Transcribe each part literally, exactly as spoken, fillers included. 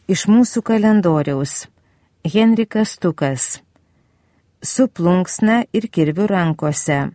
Iš mūsų kalendoriaus. Henrikas Stukas. Su plunksna ir kirviu rankose.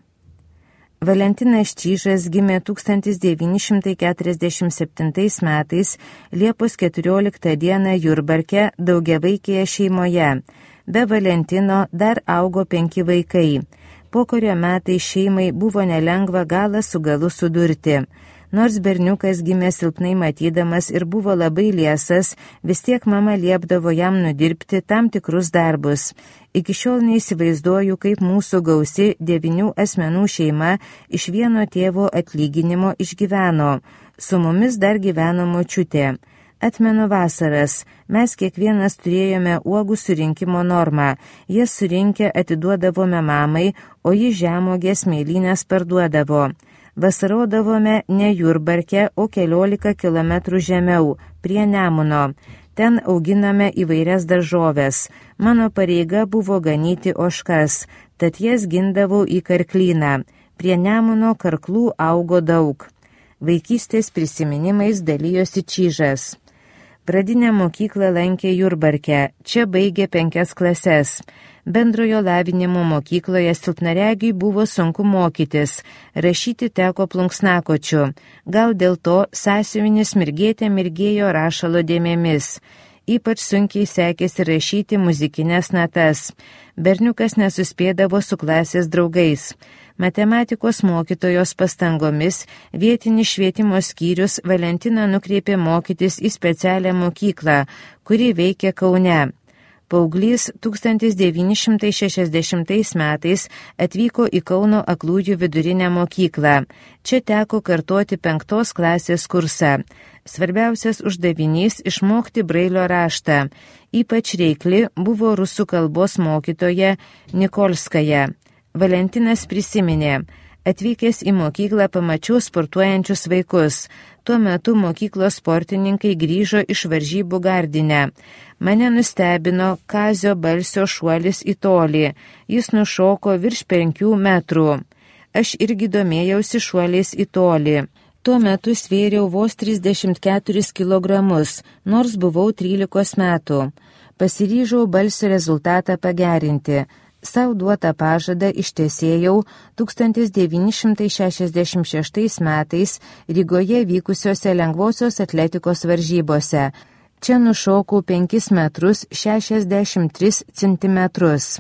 Valentinas Čižas gimė tūkstantis devyni šimtai keturiasdešimt septintais metais Liepos keturioliktą dieną Jurbarke daugiavaikėje šeimoje. Be Valentino dar augo penki vaikai. Pokario metais šeimai buvo nelengva galą su galu sudurti. Nors berniukas gimė silpnai matydamas ir buvo labai liesas, vis tiek mama liepdavo jam nudirbti tam tikrus darbus. Iki šiol neįsivaizduoju, kaip mūsų gausi devynių asmenų šeima iš vieno tėvo atlyginimo išgyveno. Su mumis dar gyveno močiutė. Atmenu vasaras. Mes kiekvienas turėjome uogų surinkimo normą. Jas surinkę atiduodavome mamai, o ji žemogės mėlynės parduodavo. Vasarodavome ne Jurbarke, o keliolika kilometrų žemiau, prie Nemuno. Ten auginame įvairias daržoves. Mano pareiga buvo ganyti ožkas, tad jas gindavau į karklyną. Prie Nemuno karklų augo daug. Vaikystės prisiminimais dalijosi Čižas. Pradinę mokyklą lankė Jurbarke, čia baigė penkias klases. Bendrojo lavinimo mokykloje silpnaregiui buvo sunku mokytis, rašyti teko plunksnakočiu. Gal dėl to sąsiuvinis mirgėte mirgėjo rašalo dėmėmis. Ypač sunkiai sekėsi rašyti muzikinės natas. Berniukas nesuspėdavo su klasės draugais. Matematikos mokytojos pastangomis vietinis švietimo skyrius Valentiną nukreipė mokytis į specialią mokyklą, kuri veikia Kaune. Paauglys tūkstantis devyni šimtai šešiasdešimtais metais atvyko į Kauno aklųjų vidurinę mokyklą. Čia teko kartoti penktos klasės kursą. Svarbiausias uždavinys išmokti Brailio raštą. Ypač reikli buvo rusų kalbos mokytoja Nikolskaja. Valentinas prisiminė. Atvykęs į mokyklą pamačiau sportuojančius vaikus. Tuo metu mokyklos sportininkai grįžo iš varžybų Gardine. Mane nustebino Kazio Balsio šuolis į tolį. Jis nušoko virš penkių metrų. Aš irgi domėjausi šuoliais į tolį. Tuo metu svėriau vos trisdešimt keturis kilogramus, nors buvau trylikos metų. Pasiryžau Balsio rezultatą pagerinti. Sau duotą pažadą ištesėjau tūkstantis devyni šimtai šešiasdešimt šeštais metais Rygoje vykusiose lengvosios atletikos varžybose. Čia nušokau penkis metrus šešiasdešimt tris centimetrus.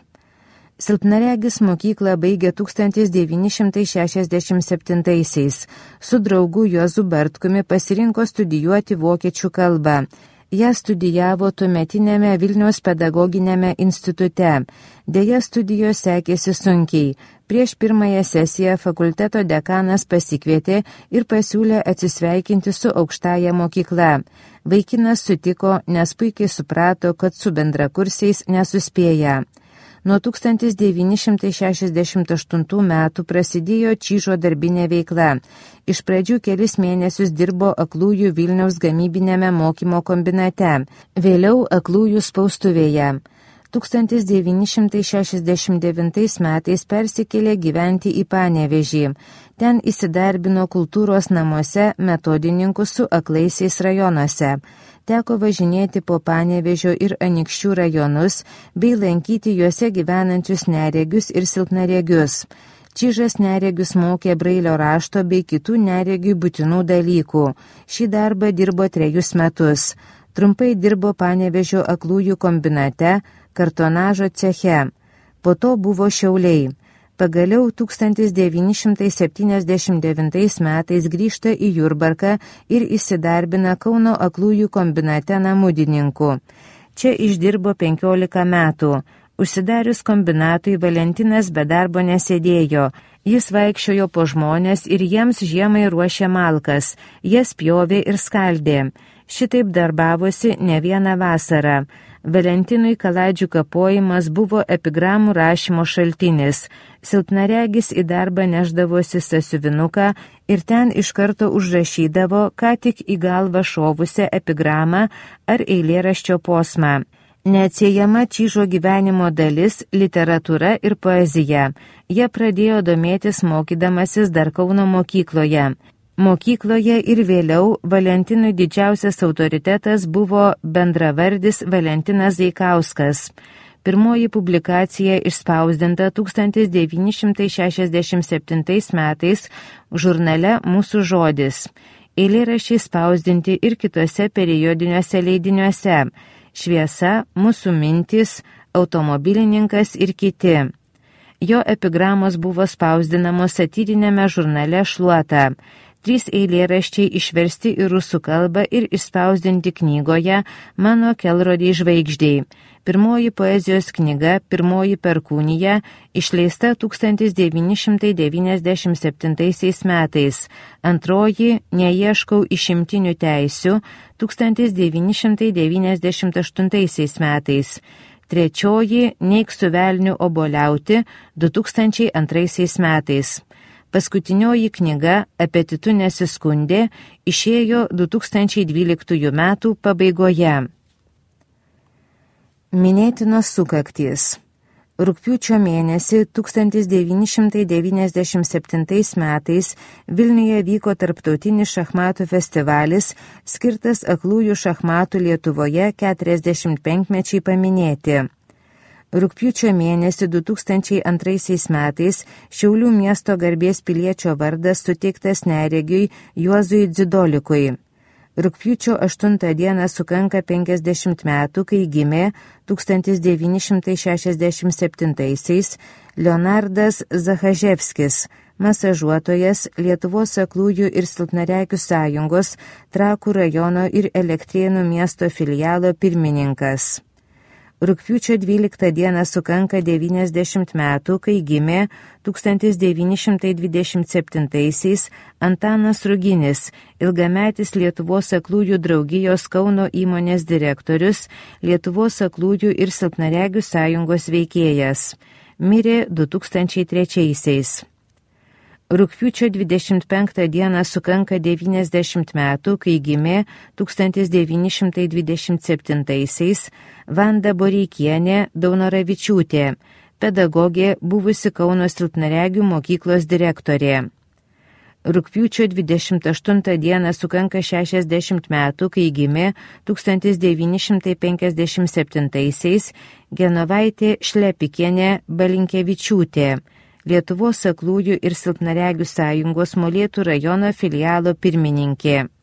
Silpnaregis mokyklą baigė tūkstantis devyni šimtai šešiasdešimt septintaisiais. Su draugu Juozu Bartkumi pasirinko studijuoti vokiečių kalbą. Ją studijavo tuometinėme Vilniaus pedagoginėme institute. Deja, studijos sekėsi sunkiai. Prieš pirmąją sesiją fakulteto dekanas pasikvietė ir pasiūlė atsisveikinti su aukštąja mokykla. Vaikinas sutiko, nes puikiai suprato, kad su bendrakursiais nesuspėja. Nuo tūkstantis devyni šimtai šešiasdešimt aštuntų metų prasidėjo Čižo darbinė veikla. Iš pradžių kelis mėnesius dirbo aklųjų Vilniaus gamybinėme mokymo kombinate, vėliau aklųjų spaustuvėje. tūkstantis devyni šimtai šešiasdešimt devintais metais persikėlė gyventi į Panevėžį. Ten įsidarbino kultūros namuose metodininku su aklaisiais rajonuose. Teko važinėti po Panevėžio ir Anykščių rajonus bei lankyti juose gyvenančius neregius ir silpnaregius. Čižas neregius mokė Brailio rašto bei kitų neregiui būtinų dalykų. Šį darbą dirbo trejus metus. Trumpai dirbo Panevėžio aklųjų kombinate, kartonažo ceche. Po to buvo Šiauliai. Pagaliau tūkstantis devyni šimtai septyniasdešimt devintais metais grįžta į Jurbarką ir įsidarbina Kauno aklųjų kombinate namudininku. Čia išdirbo penkiolika metų. Užsidarius kombinatui Valentinas be darbo nesėdėjo. Jis vaikščiojo po žmonės ir jiems žiemai ruošė malkas. Jas pjovė ir skaldė. Šitaip darbavosi ne vieną vasarą. Valentinui kaladžių kapojimas buvo epigramų rašymo šaltinis. Silpnaregis į darbą neždavosi sąsiuvinuką ir ten iš karto užrašydavo ką tik į galvą šovusią epigramą ar eilėraščio posmą. Neatsiejama Čižo gyvenimo dalis – literatūra ir poezija. Jie pradėjo domėtis mokydamasis dar Kauno mokykloje. Mokykloje ir vėliau Valentinui didžiausias autoritetas buvo bendravardis Valentinas Zaikauskas. Pirmoji publikacija išspausdinta tūkstantis devyni šimtai šešiasdešimt septintais metais žurnale Mūsų žodis. Eilėraščiai spausdinti ir kitose periodiniuose leidiniuose – Šviesa, Mūsų mintys, Automobilininkas ir kiti. Jo epigramos buvo spausdinamos satyrinėme žurnale Šluota. Trys eilėraščiai išversti į rusų kalbą ir išspausdinti knygoje Mano kelrodei žvaigždei. Pirmoji poezijos knyga Pirmoji perkūnija išleista tūkstantis devyni šimtai devyniasdešimt septintaisiais metais. Antroji Neieškau išimtinių teisių tūkstantis devyni šimtai devyniasdešimt aštuntaisiais metais. Trečioji Neik su velniu oboliauti du tūkstančiai antraisiais metais. Paskutinioji knyga Apetitu nesiskundė išėjo du tūkstančiai dvyliktųjų metų pabaigoje. Minėtinos sukaktys. Rugpjūčio mėnesį tūkstantis devyni šimtai devyniasdešimt septintais metais Vilniuje vyko tarptautinis šachmatų festivalis, skirtas aklųjų šachmatų Lietuvoje keturiasdešimt penkmečiai paminėti. Rugpjūčio mėnesį du tūkstančiai antraisiais metais Šiaulių miesto garbės piliečio vardas suteiktas neregiui Juozui Dzidolikui. Rugpjūčio aštuntą dieną sukanka penkiasdešimt metų, kai gimė tūkstantis devyni šimtai šešiasdešimt septintaisiais Leonardas Zachaževskis, masažuotojas Lietuvos aklųjų ir silpnaregių sąjungos Trakų rajono ir Elektrėnų miesto filialo pirmininkas. Rugpjūčio dvyliktą dieną sukanka devyniasdešimt metų, kai gimė tūkstantis devyni šimtai dvidešimt septintaisiais Antanas Ruginis, ilgametis Lietuvos aklųjų draugijos Kauno įmonės direktorius, Lietuvos aklųjų ir silpnaregių sąjungos veikėjas. Mirė du tūkstančiai trečiaisiais. Rugpjūčio dvidešimt penktą dieną sukanka devyniasdešimt metų, kai gimė tūkstantis devyni šimtai dvidešimt septintaisiais Vanda Boreikienė Daunoravičiūtė, pedagogė, buvusi Kauno silpnaregių mokyklos direktorė. Rugpjūčio dvidešimt aštuntą dieną sukanka šešiasdešimt metų, kai gimė tūkstantis devyni šimtai penkiasdešimt septintaisiais Genovaitė Šlepikienė Balinkevičiūtė, Lietuvos aklųjų ir silpnaregių sąjungos Molėtų rajono filialo pirmininkė.